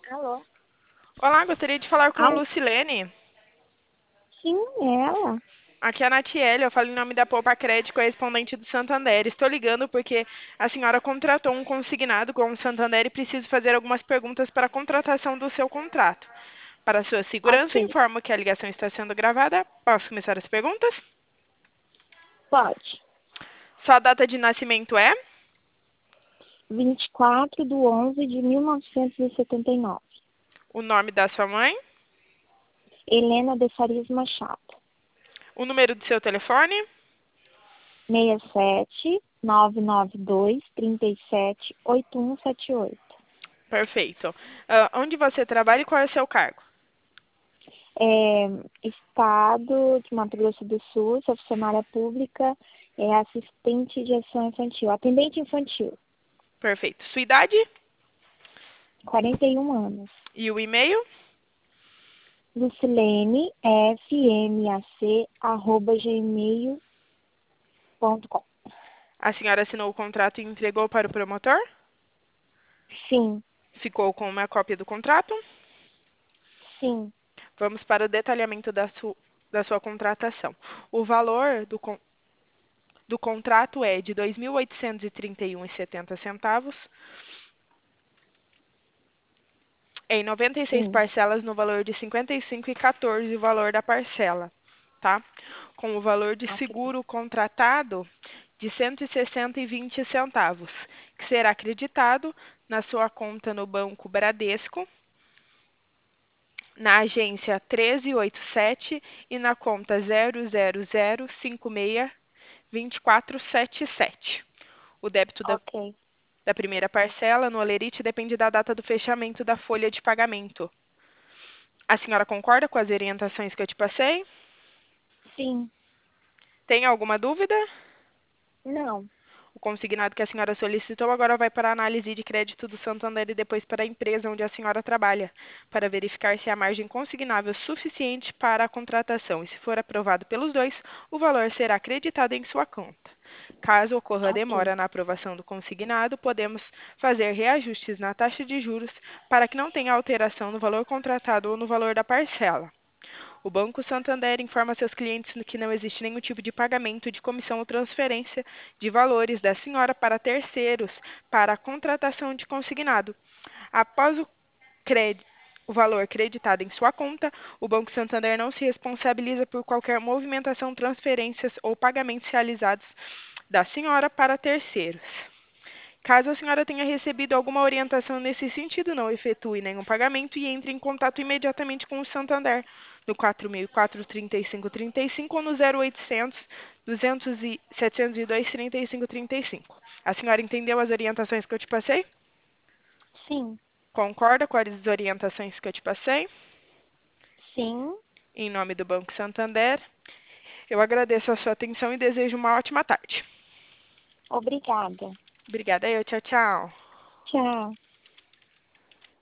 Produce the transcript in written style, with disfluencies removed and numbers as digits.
Alô? Olá, gostaria de falar com a Alô? Lucilene. Sim, é ela. Aqui é a Natiele, eu falo em nome da Poupa Crédito, correspondente do Santander. Estou ligando porque a senhora contratou um consignado com o Santander e preciso fazer algumas perguntas para a contratação do seu contrato. Para sua segurança, Ok, informo que a ligação está sendo gravada. Posso começar as perguntas? pode. Sua data de nascimento é? 24/11/1979. O nome da sua mãe? Helena de Farias Machado. O número do seu telefone? 67-992-37-8178. Perfeito. Onde você trabalha e qual é o seu cargo? Estado de Mato Grosso do Sul, sou funcionária pública, assistente de ação infantil, atendente infantil, Perfeito. Sua idade 41 anos. e o e-mail? Lucilene, fmac@gmail.com. A senhora assinou o contrato e entregou para o promotor? Sim, Ficou com uma cópia do contrato? sim, Vamos para o detalhamento da sua contratação. O valor do contrato é de R$ 2.831,70, em 96 sim. parcelas no valor de R$ 55,14 o valor da parcela, tá? Com o valor de Ok, seguro contratado de R$ 160,20, que será acreditado na sua conta no Banco Bradesco, na agência 1387 e na conta 000562477. O débito ok. da primeira parcela no Olerite depende da data do fechamento da folha de pagamento. A senhora concorda com as orientações que eu te passei? Sim, Tem alguma dúvida? não. O consignado que a senhora solicitou agora vai para a análise de crédito do Santander e depois para a empresa onde a senhora trabalha, para verificar se há margem consignável suficiente para a contratação. E se for aprovado pelos dois, o valor será acreditado em sua conta. Caso ocorra Ok, demora na aprovação do consignado, podemos fazer reajustes na taxa de juros para que não tenha alteração no valor contratado ou no valor da parcela. O Banco Santander informa seus clientes que não existe nenhum tipo de pagamento de comissão ou transferência de valores da senhora para terceiros para a contratação de consignado. Após o valor creditado em sua conta, o Banco Santander não se responsabiliza por qualquer movimentação, transferências ou pagamentos realizados da senhora para terceiros. Caso a senhora tenha recebido alguma orientação nesse sentido, não efetue nenhum pagamento e entre em contato imediatamente com o Santander no 4004-3535 ou no 0800 702 3535. A senhora entendeu as orientações que eu te passei? sim, Concorda com as orientações que eu te passei? sim. Em nome do Banco Santander, eu agradeço a sua atenção e desejo uma ótima tarde. Obrigada. Obrigada, eu. Tchau, tchau. Tchau.